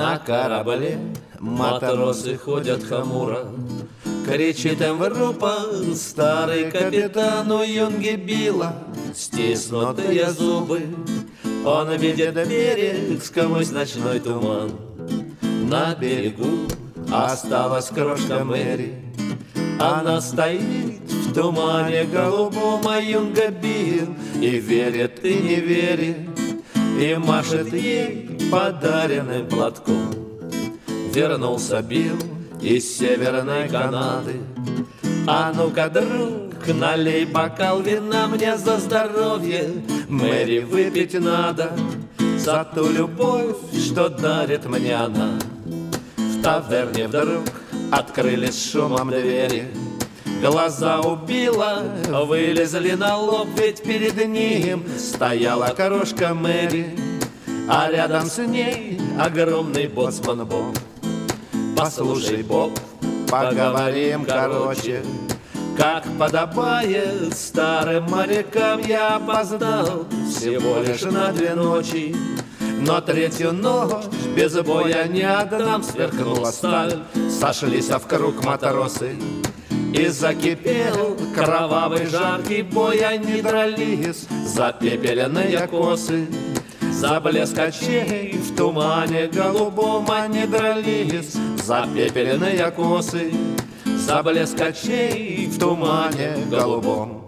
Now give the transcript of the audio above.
На корабле матросы ходят хмуро, кричит им в рупор старый капитан у юнги Билла. Стиснутые зубы, он видит берег сквозь ночной туман. На берегу осталась крошка Мэри, она стоит в тумане голубом, а юнга Билл и верит, и не верит, и машет ей подаренным платком. Вернулся Билл из Северной Канады. А ну-ка, друг, налей бокал вина мне за здоровье. Мэри, выпить надо за ту любовь, что дарит мне она. В таверне вдруг открылись шумом двери. Глаза у Билла вылезли на лоб, ведь перед ним стояла крошка Мэри, а рядом с ней огромный боцман Боб. Послушай, Боб, поговорим короче. Как подобает старым морякам, я опоздал всего лишь на 2 ночи. Но 3-ю ночь без боя не отдам. Сверкнула сталь, сошлись в круг матросы, и закипел кровавый жаркий бой. Они дрались за пепельные косы, за блеск очей в тумане голубом. Они дрались за пепельные косы, за блеск очей в тумане голубом.